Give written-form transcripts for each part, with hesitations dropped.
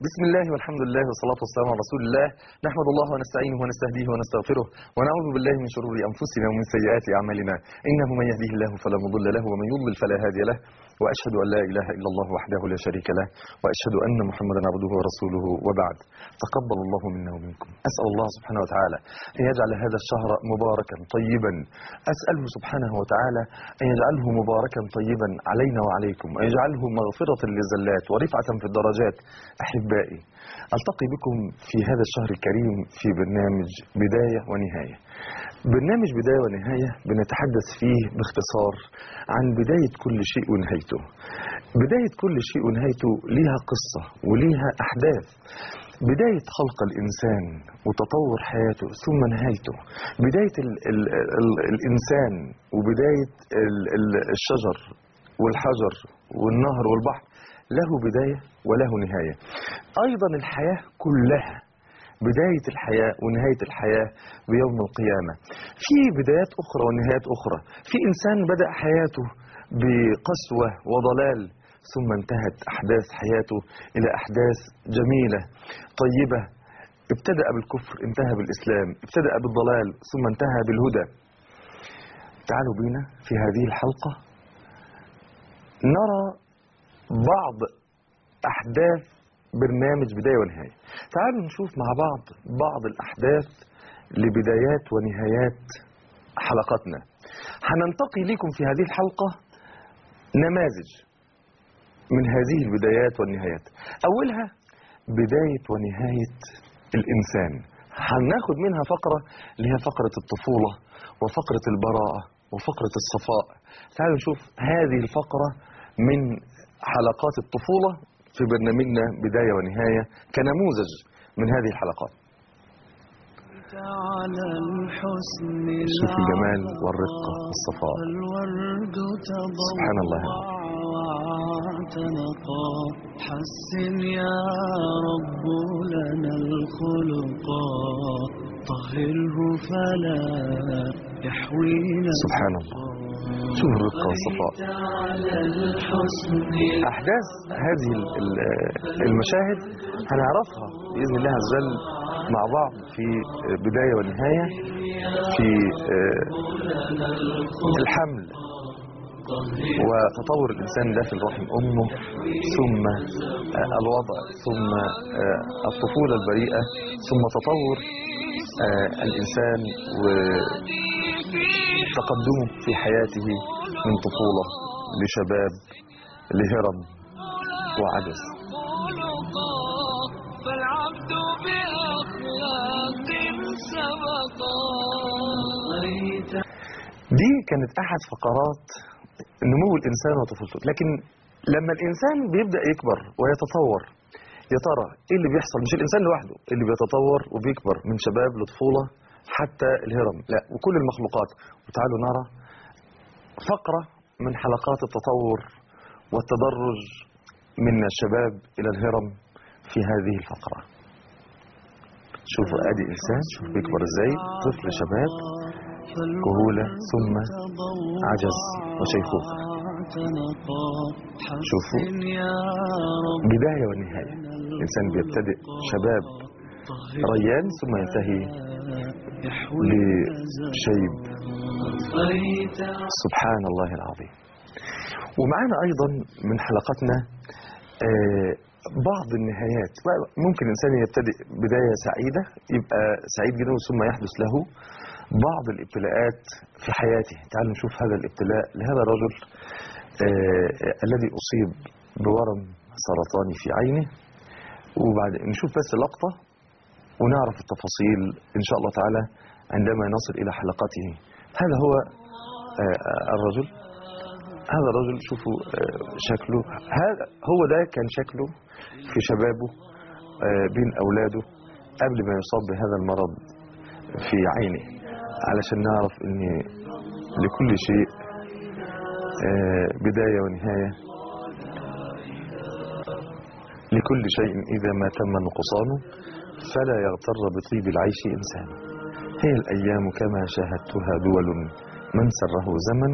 بسم الله والحمد لله والصلاة والسلام على رسول الله. نحمد الله ونستعينه ونستهديه ونستغفره ونعوذ بالله من شرور أنفسنا ومن سيئات أعمالنا. إنه من يهديه الله فلا مضل له ومن يضلل فلا هادي له، وأشهد أن لا إله إلا الله وحده لا شريك له، وأشهد أن محمدا عبده ورسوله، وبعد. تقبل الله منا ومنكم. أسأل الله سبحانه وتعالى أن يجعل هذا الشهر مباركا طيبا. أسأله سبحانه وتعالى أن يجعله مباركا طيبا علينا وعليكم، وأن يجعله مغفرة للزلات ورفعة في الدرجات. أحبائي، ألتقي بكم في هذا الشهر الكريم في برنامج بداية ونهاية. برنامج بداية ونهاية بنتحدث فيه باختصار عن بداية كل شيء ونهايته. بداية كل شيء ونهايته ليها قصة وليها أحداث. بداية خلق الإنسان وتطور حياته ثم نهايته. بداية الإنسان وبداية الشجر والحجر والنهر والبحر له بداية وله نهاية. أيضا الحياة كلها بداية الحياة ونهاية الحياة بيوم القيامة. في بدايات أخرى ونهايات أخرى. في إنسان بدأ حياته بقسوة وضلال، ثم انتهت أحداث حياته إلى أحداث جميلة طيبة. ابتدأ بالكفر انتهى بالإسلام، ابتدأ بالضلال ثم انتهى بالهدى. تعالوا بينا في هذه الحلقة نرى بعض أحداث برنامج بداية ونهاية. تعالوا نشوف مع بعض الأحداث لبدايات ونهايات حلقاتنا. هننتقي لكم في هذه الحلقة نماذج من هذه البدايات والنهايات. أولها بداية ونهاية الإنسان. هناخد منها فقرة اللي هي فقرة الطفولة وفقرة البراءة وفقرة الصفاء. تعالوا نشوف هذه الفقرة من حلقات الطفولة في برنامجنا بداية ونهاية كنموذج من هذه الحلقات. شوف الجمال والرقة والصفاء، سبحان الله. حسن يا رب لنا الخلقا طهره فلا يحوينا. سبحان الله، شوف الرقة والصفاء. أحداث هذه المشاهد هنعرفها بإذن الله عز وجل مع بعض في بداية ونهاية، في الحمل وتطور الإنسان داخل رحم أمه، ثم الوضع، ثم الطفولة البريئة، ثم تطور الإنسان وتقدمه في حياته من طفولة لشباب لهرم وعجز. دي كانت أحد فقرات نمو الإنسان وطفولته. لكن لما الإنسان بيبدأ يكبر ويتطور، يا ترى إيه اللي بيحصل؟ مش الإنسان لوحده اللي بيتطور وبيكبر من شباب لطفولة حتى الهرم، لا، وكل المخلوقات. وتعالوا نرى فقرة من حلقات التطور والتدرج من الشباب إلى الهرم في هذه الفقرة. شوفوا ادي انسان، شوف بيكبر ازاي، طفل، شباب، كهولة، ثم عجز وشيخوخة. شوفوا بداية ونهاية. الانسان بيبتدئ شباب ريان ثم ينتهي لشيب. سبحان الله العظيم. ومعنا ايضا من حلقتنا بعض النهايات. ممكن الإنسان يبتدئ بداية سعيدة، يبقى سعيد جدا، ثم يحدث له بعض الابتلاءات في حياته. تعالوا نشوف هذا الابتلاء لهذا الرجل الذي أصيب بورم سرطاني في عينه. وبعد نشوف بس لقطة ونعرف التفاصيل إن شاء الله تعالى عندما نصل إلى حلقته. هذا هو الرجل. هذا الرجل شوفوا شكله، هذا هو ده كان شكله في شبابه بين أولاده قبل ما يصاب بهذا المرض في عينه، علشان نعرف ان لكل شيء بداية ونهاية. لكل شيء إذا ما تم نقصانه فلا يغتر بطيب العيش إنسان. هي الأيام كما شاهدتها دول، من سره زمن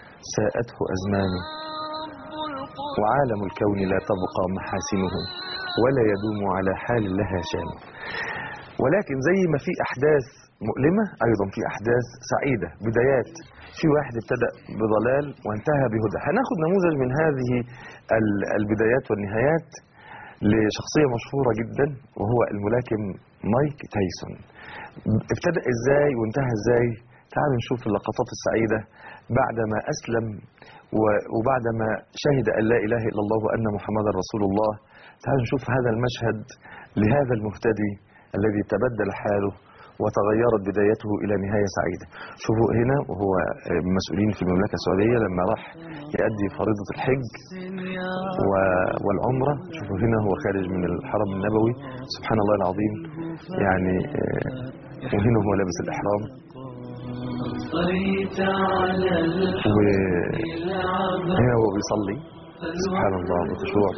ساءته أزمان، وعالم الكون لا تبقى محاسنه، ولا يدوم على حال لها شان. ولكن زي ما في أحداث مؤلمة أيضا في أحداث سعيدة، بدايات. في واحد ابتدأ بضلال وانتهى بهدى. هناخد نموذج من هذه البدايات والنهايات لشخصية مشهورة جدا، وهو الملاكم مايك تايسون. ابتدأ ازاي وانتهى ازاي؟ تعالوا نشوف اللقطات السعيدة بعدما أسلم وبعدما شهد أن لا إله إلا الله وأن محمدا رسول الله. تعالوا نشوف هذا المشهد لهذا المهتدي الذي تبدل حاله وتغيرت بدايته إلى نهاية سعيدة. شوفوا هنا وهو مسؤولين في المملكة السعودية لما راح يؤدي فريضة الحج والعمرة. شوفوا هنا هو خارج من الحرم النبوي، سبحان الله العظيم يعني. وهنا هو لابس الإحرام، وهنا هو بيصلي، سبحان الله بخشوع.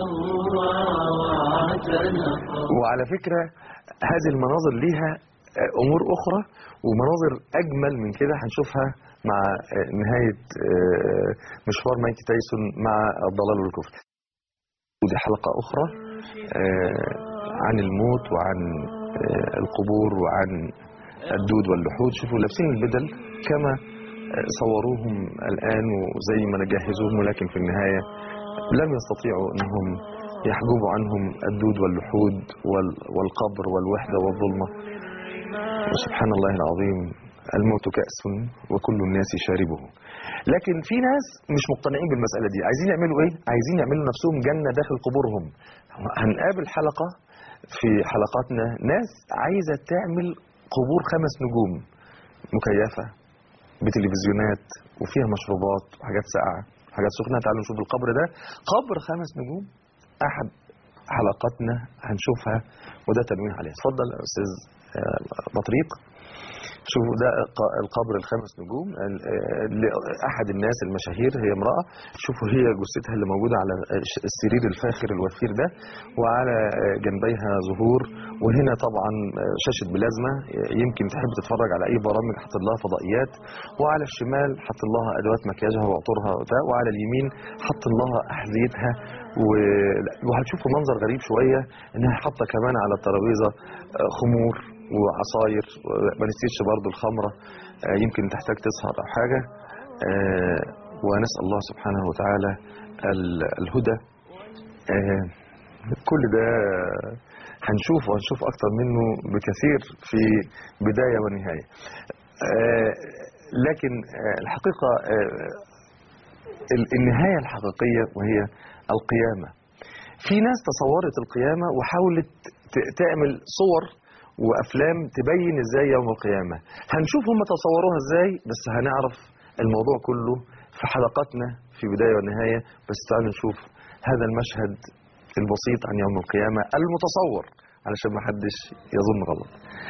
وعلى فكرة هذه المناظر ليها أمور أخرى ومناظر أجمل من كده هنشوفها مع نهاية مشوار مايك تايسون مع الضلال والكفر. ودي حلقة أخرى عن الموت وعن القبور وعن الدود واللحود. شوفوا لابسين البدل كما صوروهم الآن وزي ما نجهزوهم، ولكن في النهاية لم يستطيعوا أنهم يحجبوا عنهم الدود واللحود والقبر والوحدة والظلمة. سبحان الله العظيم، الموت كأس وكل الناس شاربه. لكن في ناس مش مقتنعين بالمسألة دي، عايزين يعملوا ايه؟ عايزين يعملوا نفسهم جنة داخل قبورهم. هنقابل حلقة في حلقاتنا ناس عايزة تعمل قبور 5 نجوم مكيفة بتلفزيونات وفيها مشروبات وحاجات ساقعة وحاجات سخنة. تعالوا نشوف القبر ده، قبر 5 نجوم. أحد حلقاتنا هنشوفها وده تنويه عليه. اتفضل يا أستاذ بطريق. شوفوا ده القبر ال5 نجوم لأحد الناس المشاهير، هي امرأة. شوفوا هي جثتها اللي موجودة على السرير الفاخر الوفير ده، وعلى جنبيها زهور. وهنا طبعا شاشة بلازما، يمكن تحب تتفرج على أي برامج حط لها فضائيات. وعلى الشمال حط لها أدوات مكياجها وعطورها وبتاع، وعلى اليمين حط لها أحذيتها. وهتشوفوا منظر غريب شوية إنها حاطة كمان على الترابيزة خمور وعصاير. ما نسيتش برضو الخمرة، يمكن تحتاج تسهر أو حاجة. ونسأل الله سبحانه وتعالى الهدى. كل ده هنشوف أكتر منه بكثير في بداية ونهاية. لكن الحقيقة النهاية الحقيقية وهي القيامة. في ناس تصورت القيامة وحاولت تعمل صور وأفلام تبين إزاي يوم القيامة. هنشوف هم تصوروها إزاي، بس هنعرف الموضوع كله في حلقاتنا في بداية ونهاية. بس تعالوا نشوف هذا المشهد البسيط عن يوم القيامة المتصور علشان ما حدش يظن غلط.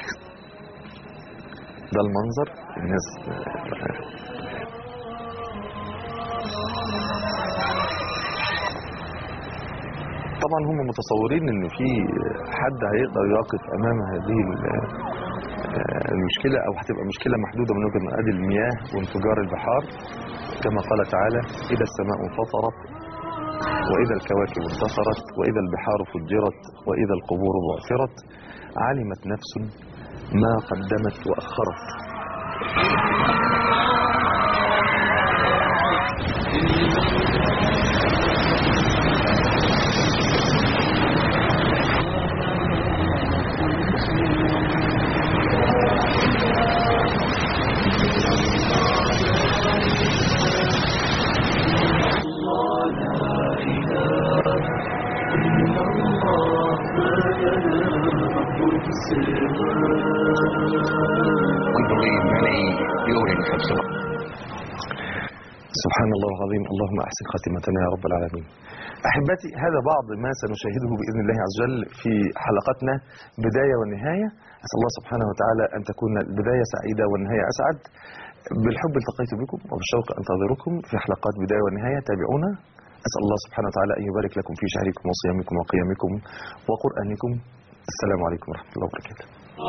ده المنظر الناس. طبعا هم متصورين ان في حد هيقدر يقف امام هذه المشكلة، او هتبقى مشكلة محدودة من وجهة نظر المياه وانفجار البحار، كما قال تعالى: اذا السماء انفطرت واذا الكواكب انتثرت واذا البحار فجرت واذا القبور بعثرت علمت نفس ما قدمت واخرت. سبحان الله العظيم، اللهم أحسن خاتمتنا يا رب العالمين. أحبتي، هذا بعض ما سنشاهده بإذن الله عز وجل في حلقتنا بداية والنهاية. أسأل الله سبحانه وتعالى أن تكون البداية سعيدة والنهاية أسعد. بالحب التقيت بكم وبالشوق أنتظركم في حلقات بداية والنهاية. تابعونا. أسأل الله سبحانه وتعالى أن يبارك لكم في شهركم وصيامكم وقيامكم وقرآنكم. السلام عليكم ورحمة الله وبركاته.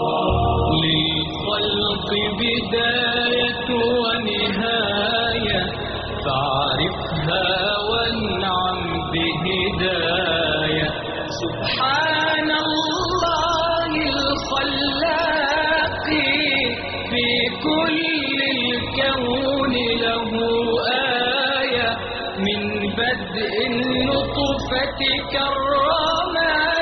للخلق بداية ونهاية، فاعرفها وانعم بهداية. سبحان الله الخلاق في كل الكون له آية من بدء النطفة كالرماد